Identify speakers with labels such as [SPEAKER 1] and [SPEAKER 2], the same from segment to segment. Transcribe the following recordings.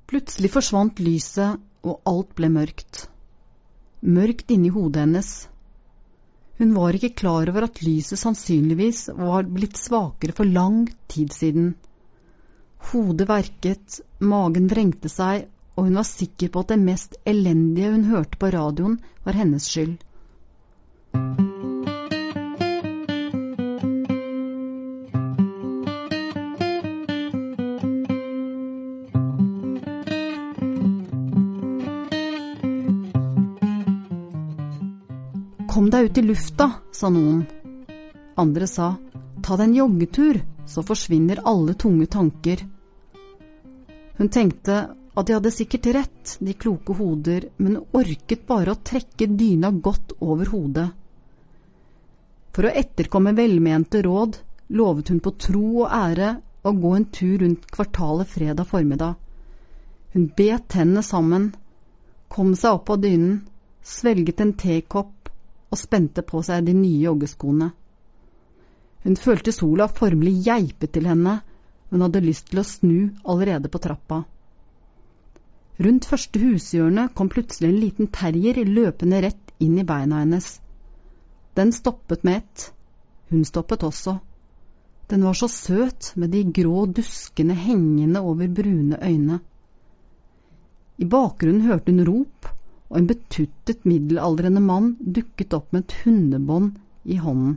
[SPEAKER 1] Plutselig forsvant lyset, og alt ble mørkt. Mørkt inni hodet hennes. Hun var ikke klar over at lyset sannsynligvis var blitt svakere for lang tid siden. Hodet verket, magen vrengte seg, og hun var sikker på at det mest elendige hun hørte på radioen var hennes skyld. Kom deg ut i lufta, sa noen. Andre sa, ta deg en joggetur, så forsvinner alle tunge tanker. Hun tenkte at de hadde sikkert rett, de kloke hoder, men orket bare å trekke dyna godt over hodet. For å etterkomme velmente råd, lovet hun på tro og ære å gå en tur rundt kvartalet fredag formiddag. Hun bet tennene sammen, kom seg opp av dynen, svelget en tekopp og spente på seg de nye joggeskoene. Hun følte sola formelig geipet til henne, men hadde lyst til å snu allerede på trappa. Rundt første hushjørne kom plutselig en liten terrier løpende rett inn i beina hennes. Den stoppet med ett. Hun stoppet også. Den var så søt med de grå duskene hengende over brune øyne. I bakgrunnen hørte hun rop, og en betuttet middelaldrende mann dukket opp med et hundebånd i hånden.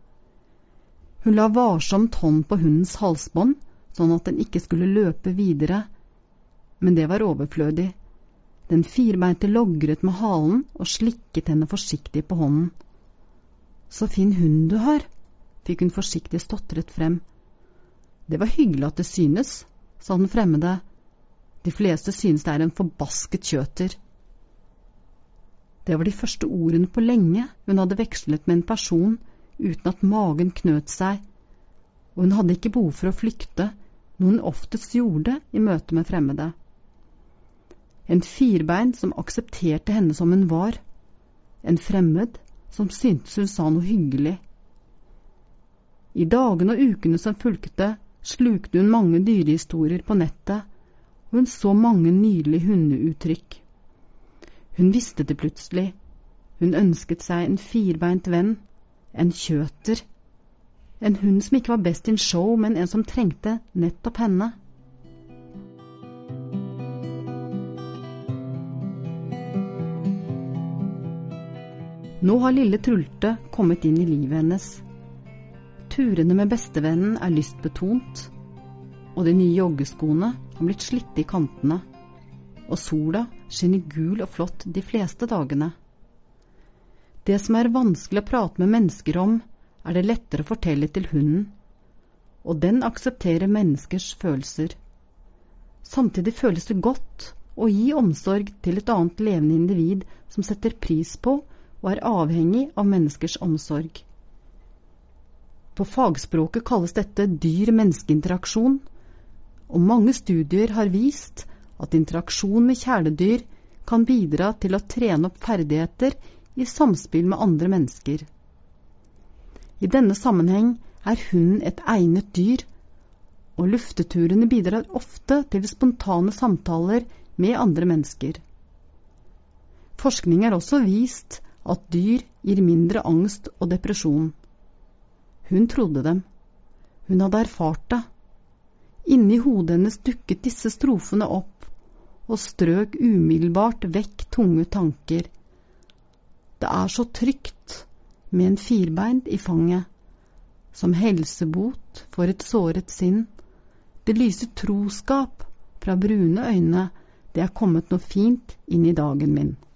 [SPEAKER 1] Hun la varsomt hånd på hundens halsbånd, sånn at den ikke skulle løpe videre, men det var overflødig. Den firbeinte logret med halen og slikket henne forsiktig på hånden. Så fin hund du har, fikk hun forsiktig stotret frem. Det var hyggelig at det synes, sa den fremmede. De fleste synes det er en forbasket kjøter. Det var de første ordene på lenge hun hadde vekslet med en person uten at magen knøt seg, og hun hadde ikke behov for å flykte, noe hun oftest gjorde i møte med fremmede. En firbein som aksepterte henne som hun var, en fremmed som syntes hun sa noe hyggelig. I dagene og ukene som fulgte, slukte hun mange dyrehistorier på nettet, og hun så mange nydelige hundeuttrykk. Hun visste det plutselig. Hun ønsket seg en firbeint venn, en kjøter. En hund som ikke var best in show, men en som trengte nettopp henne. Nå har lille Trulte kommet inn i livet hennes. Turene med bestevennen er lystbetont, og de nye joggeskoene har blitt slitt i kantene, og sola skinner gul og flott de fleste dagene. Det som er vanskelig å prate med mennesker om, er det lettere å fortelle til hunden, og den aksepterer menneskers følelser. Samtidig føles det godt å gi omsorg til et annet levende individ som setter pris på og er avhengig av menneskers omsorg. På fagspråket kalles dette dyr-menneskeinteraksjon, og mange studier har vist at interaksjon med kjæledyr kan bidra til å trene opp ferdigheter i samspill med andre mennesker. I denne sammenheng er hunden et egnet dyr, og lufteturene bidrar ofte til spontane samtaler med andre mennesker. Forskning har også vist at dyr gir mindre angst og depresjon. Hun trodde dem. Hun hadde erfart det. Inni hodet hennes dukket disse strofene opp, og strøk umiddelbart vekk tunge tanker. Det er så trygt med en firbeint i fanget, som helsebot for et såret sinn. Det lyser troskap fra brune øyne, det er kommet noe fint inn i dagen min.